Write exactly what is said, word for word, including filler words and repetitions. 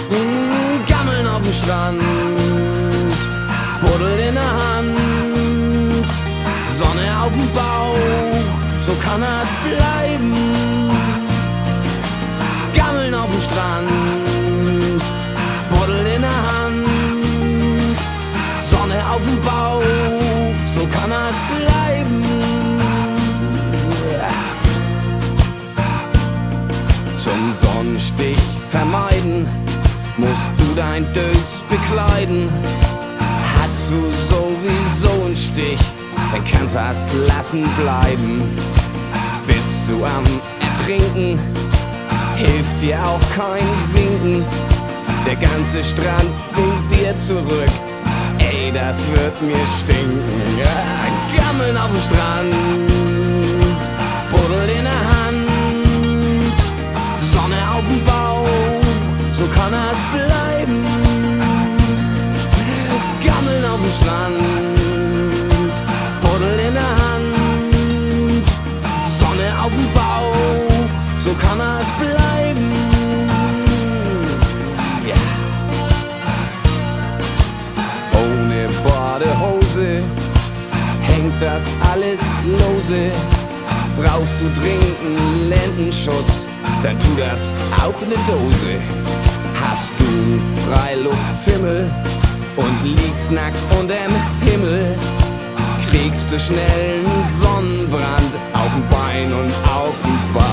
Mm, Gammeln auf dem Strand, Buddel in der Hand, Sonne auf dem Bauch, so kann es bleiben. Gammeln auf dem Strand, Buddel in der Hand, Sonne auf dem Bauch, so kann es bleiben. Zum Sonnenstich vermeiden, musst du dein Dötz bekleiden. Hast du sowieso einen Stich, dann kannst du es lassen bleiben. Bist du am Ertrinken, hilft dir auch kein Winken. Der ganze Strand winkt dir zurück, ey, das wird mir stinken. Ja, Gammeln auf dem Strand, Buddel in der Hand, Sonne auf dem Bauch, so kann es bleiben. Gammeln auf dem Strand, Buddel in der Hand, Sonne auf dem Bauch, so kann es bleiben. Ja. Ohne Badehose hängt das alles lose. Brauchst du dringend einen Lendenschutz, dann tu das auch in der Dose. Hast du Freiluftfimmel und liegst nackt unterm Himmel, kriegst du schnell einen Sonnenbrand auf dem Bein und auf dem Bauch.